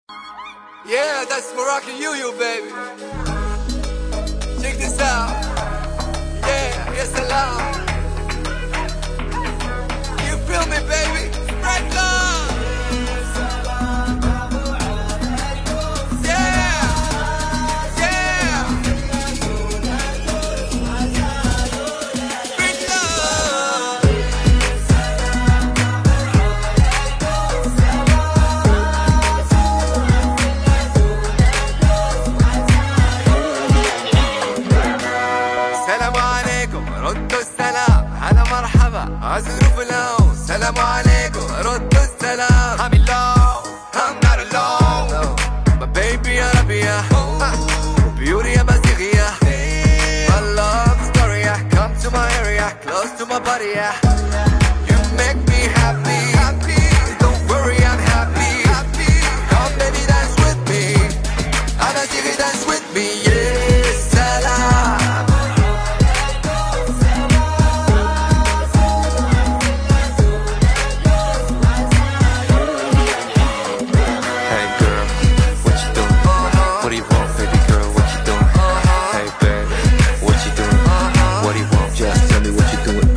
Yeah, that's Moroccan you, baby. Check this out. Yeah, yes, allow. You feel me, baby? Spread love. Yeah, yeah. Spread love. سلام عليكم ردوا السلام هلا مرحبا عزروا في الهون سلام عليكم ردوا السلام I'm in love I'm not alone My baby Arabia Beauty يا مزيغية My love story Come to my area Close to my body You make me happy Don't worry I'm happy Come baby dance with me Amazighi dance with me Yeah salam Hey girl, what you doing? What do you want, baby girl? What you doing? Hey baby, what you doing? What do you want? Just tell me what you doing.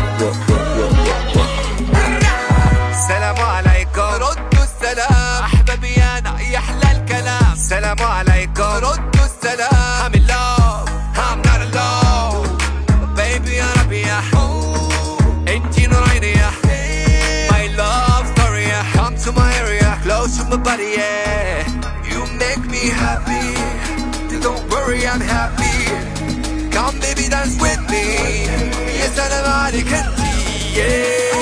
السلام عليكم ردوا السلام أحبابي أنا يحلى الكلام السلام عليكم ردوا السلام I'm in love I'm not alone Baby يا ربيع انتي نورينية My love story Come to my area Close to my body yeah You make me happy Don't worry I'm happy Come baby dance with me يا سلام عليك انتي yeah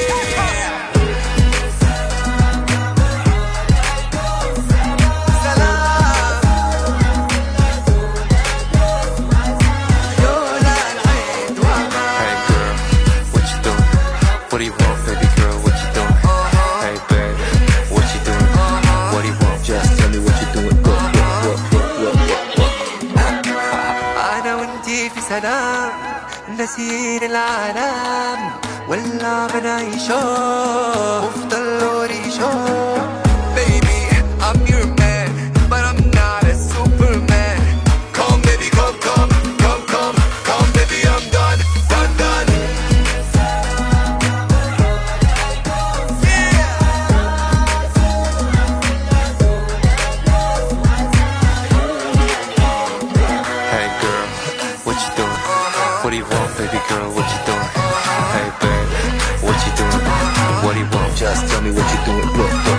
Hey girl, what you doing? What do you want, baby girl? What you doing? Hey baby, what you doing? What do you want? Just tell me what you doing. أنا وأنتي في سلام نسير العالم ولا بنعيشه وفضل وريشه Baby, I'm your man But I'm not a superman Come baby, come Come baby, I'm done Hey girl, what you doing? What do you want, baby girl? What you doing? Hey baby, what you doing? What do you want? Just tell me what you doing.